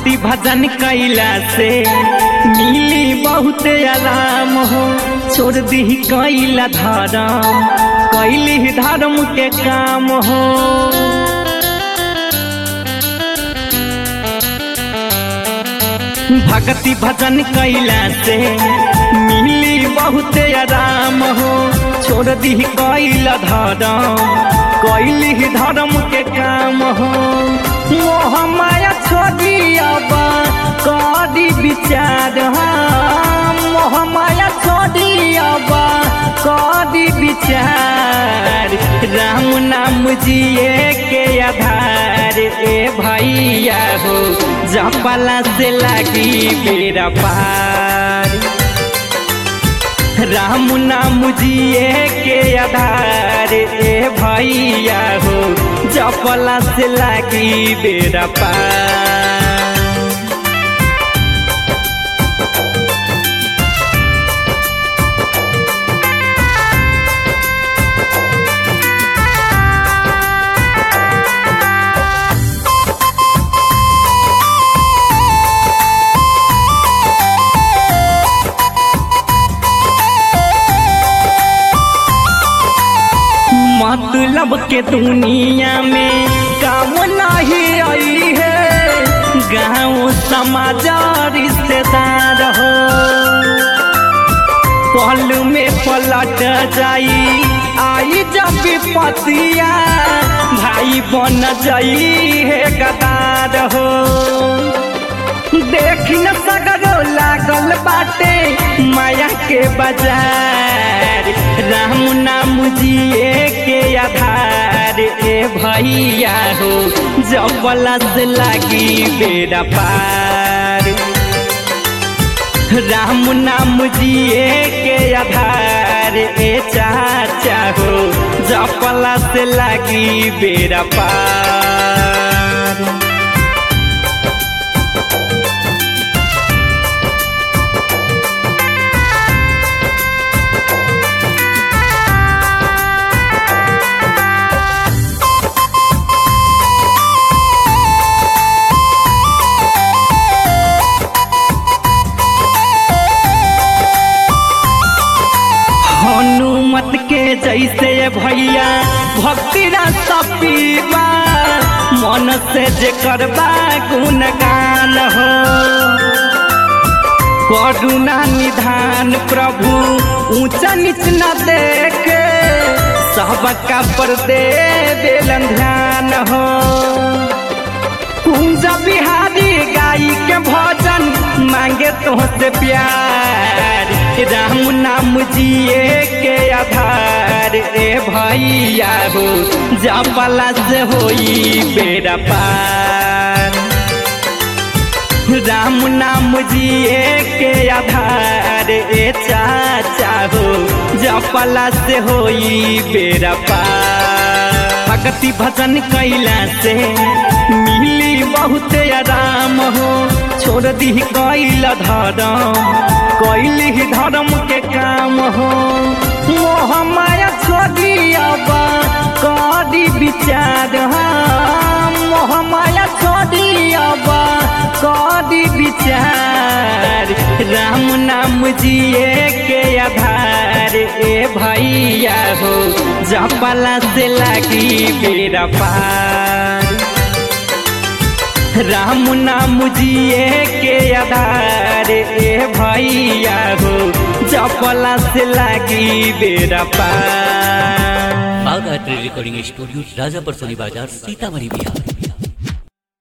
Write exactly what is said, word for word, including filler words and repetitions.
भक्ति भजन कैला से मिली बहुत आराम हो। छोड़ दी कैला धर्म कैली धर्म के काम हो। भक्ति भजन कैला से मिली बहुत आराम हो। छोड़ दी कैला धर्म कैली धर्म के काम हो। मोह माया छोड़ी अब करी विचार, मोह माया छोड़ी अब करी विचार। राम नाम जिए के आधार ए भैया हो, जपला से लगी बेड़ा पार। राम नाम जिए के आधार ए भैया हो, जपला से लगी बेड़ा पार। मतलब के दुनिया में काम नहीं आई है, गाँव समाज रिश्तेदार हो। पल में पलट जाई आई जब विपतिया, भाई बन जाई है गदार हो। देख न सगरो लागल बाटे माया के बाजार। राम नाम जिए के आधार ए भैया हो, जपला से लगी बेड़ा पार। राम नाम जिए के आधार ए चाचा हो, जपला से लगी बेड़ा पार। हनुमत के जैसे भैया भक्ति रास्ता पीवा, मन से जे करबा गुणगान हो। करुणा निधान प्रभु ऊंचा नीच न देखे, सबका पर दे बेलन ध्यान हो। कुंज बिहारी गाई के भजन मांगे तुहसे प्यार। राम नाम जिए के आधार ए भैया हो, जपला से होई बेड़ा पार। राम नाम जिए के आधार ए चाचा हो, जपला से होई बेड़ा पार। भक्ति भजन कैला से मिली बहुत आराम हो। छोड़ दी कैला धर्म कैली धर्म के काम हो। मोह माया छोड़ी अब करी विचार, मोह माया छोड़ी अब करी विचार। राम नाम जिए के आधार ए भैया हो, जपला से लगी बेड़ा पार। राम नाम जिए के आधार ए भैया हो, जपला से लगी बेड़ा पार। बागायत्री रिकॉर्डिंग स्टूडियो, राजापुर सोनी बाजार, सीतामढ़ी, बिहार।